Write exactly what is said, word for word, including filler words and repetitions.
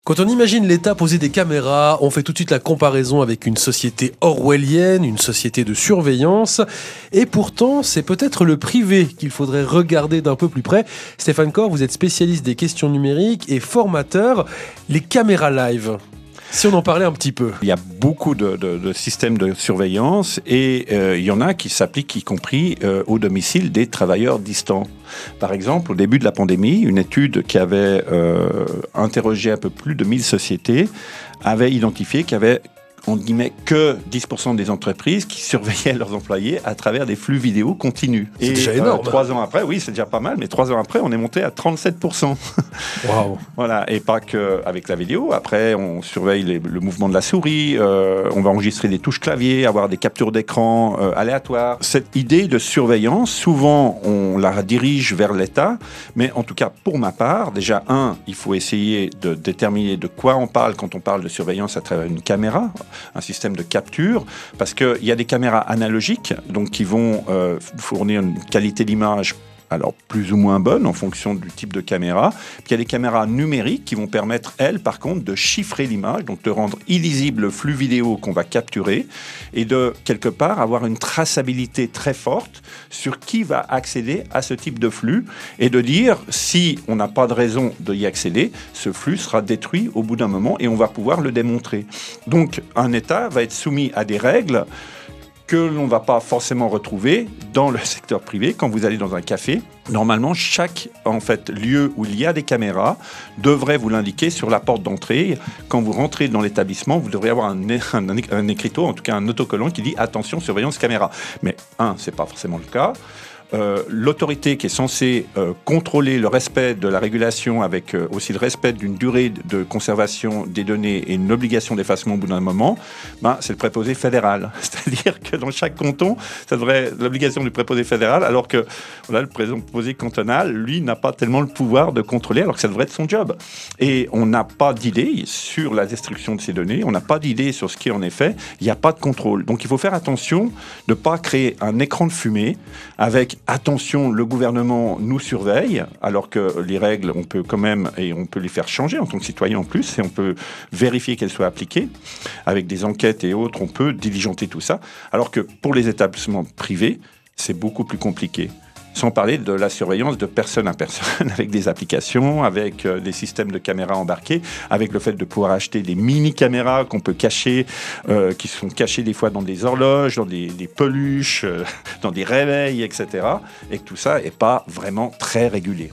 Quand on imagine l'État poser des caméras, on fait tout de suite la comparaison avec une société orwellienne, une société de surveillance. Et pourtant, c'est peut-être le privé qu'il faudrait regarder d'un peu plus près. Stéphane Corr, vous êtes spécialiste des questions numériques et formateur. Les caméras live, si on en parlait un petit peu. Il y a beaucoup de, de, de systèmes de surveillance et euh, il y en a qui s'appliquent y compris euh, au domicile des travailleurs distants. Par exemple, au début de la pandémie, une étude qui avait euh, interrogé un peu plus de mille sociétés avait identifié qu'il y avait on ne met que dix pour cent des entreprises qui surveillaient leurs employés à travers des flux vidéo continus. C'est et déjà énorme. Euh, trois ans après, oui, c'est déjà pas mal, mais trois ans après, on est monté à trente-sept pour cent. Waouh. Voilà, et pas qu'avec la vidéo. Après, on surveille les, le mouvement de la souris, euh, on va enregistrer des touches clavier, avoir des captures d'écran euh, aléatoires. Cette idée de surveillance, souvent, on la dirige vers l'État, mais en tout cas, pour ma part, déjà, un, il faut essayer de déterminer de quoi on parle quand on parle de surveillance à travers une caméra, un système de capture, parce qu'il y a des caméras analogiques, donc qui vont euh, fournir une qualité d'image alors plus ou moins bonne en fonction du type de caméra. Puis il y a des caméras numériques qui vont permettre, elles, par contre, de chiffrer l'image, donc de rendre illisible le flux vidéo qu'on va capturer et de, quelque part, avoir une traçabilité très forte sur qui va accéder à ce type de flux et de dire, si on n'a pas de raison d'y accéder, ce flux sera détruit au bout d'un moment et on va pouvoir le démontrer. Donc, un État va être soumis à des règles que l'on ne va pas forcément retrouver dans le secteur privé. Quand vous allez dans un café, normalement, chaque en fait, lieu où il y a des caméras devrait vous l'indiquer sur la porte d'entrée. Quand vous rentrez dans l'établissement, vous devriez avoir un, un, un écriteau, en tout cas un autocollant qui dit « Attention, surveillance caméra ». Mais un, ce n'est pas forcément le cas. Euh, l'autorité qui est censée euh, contrôler le respect de la régulation avec euh, aussi le respect d'une durée de conservation des données et une obligation d'effacement au bout d'un moment, ben, c'est le préposé fédéral. C'est-à-dire que dans chaque canton, ça devrait être l'obligation du préposé fédéral, alors que voilà, le préposé cantonal, lui, n'a pas tellement le pouvoir de contrôler, alors que ça devrait être son job. Et on n'a pas d'idée sur la destruction de ces données, on n'a pas d'idée sur ce qui en est fait, il n'y a pas de contrôle. Donc il faut faire attention de ne pas créer un écran de fumée avec attention, le gouvernement nous surveille, alors que les règles, on peut quand même, et on peut les faire changer en tant que citoyen en plus, et on peut vérifier qu'elles soient appliquées. Avec des enquêtes et autres, on peut diligenter tout ça. Alors que pour les établissements privés, c'est beaucoup plus compliqué. Sans parler de la surveillance de personne à personne, avec des applications, avec euh, des systèmes de caméras embarqués, avec le fait de pouvoir acheter des mini-caméras qu'on peut cacher, euh, qui sont cachées des fois dans des horloges, dans des, des peluches, euh, dans des réveils, et cetera. Et que tout ça n'est pas vraiment très régulé.